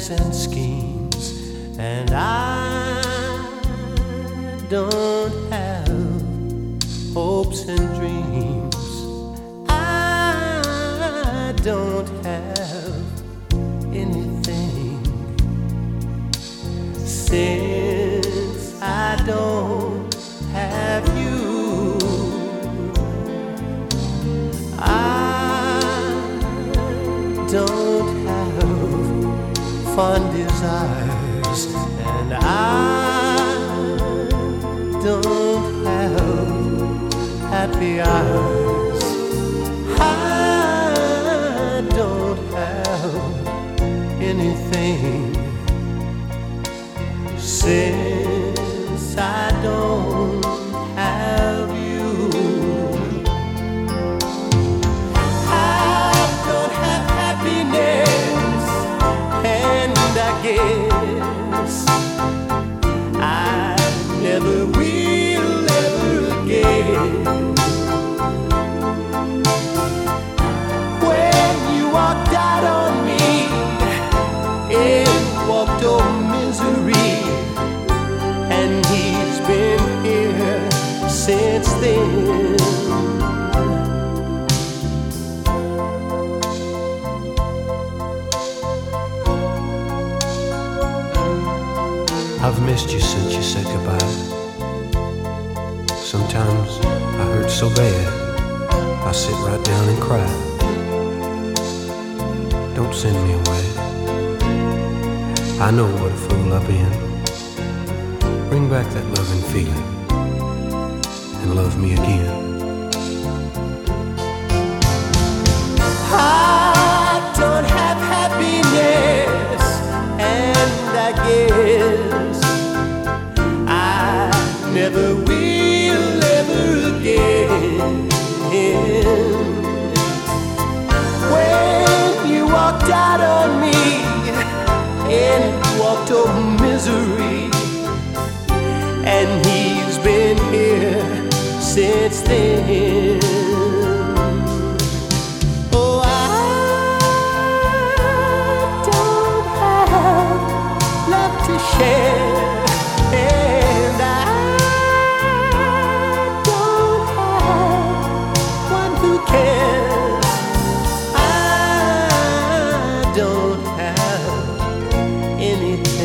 plans and schemes, and I don't have hopes and dreams. I don't have anything, since I don't have you. I don't have fond desires, and I don't have happy hours. I don't have anything, since I don't have you. I don't have happiness, and I guess I never will ever again. When you walked out on me and walked on misery, and he's been here since then. I've missed you since you said goodbye. Sometimes I hurt so bad I sit right down and cry. Don't send me away, I know what a fool I've been. Bring back that loving feeling and love me again. I don't have happiness, and I guess I never will ever again. When you walked out on me and walked on misery, and he's been here since then. Oh, I don't have love to share, and I don't have one who cares. I don't have anything,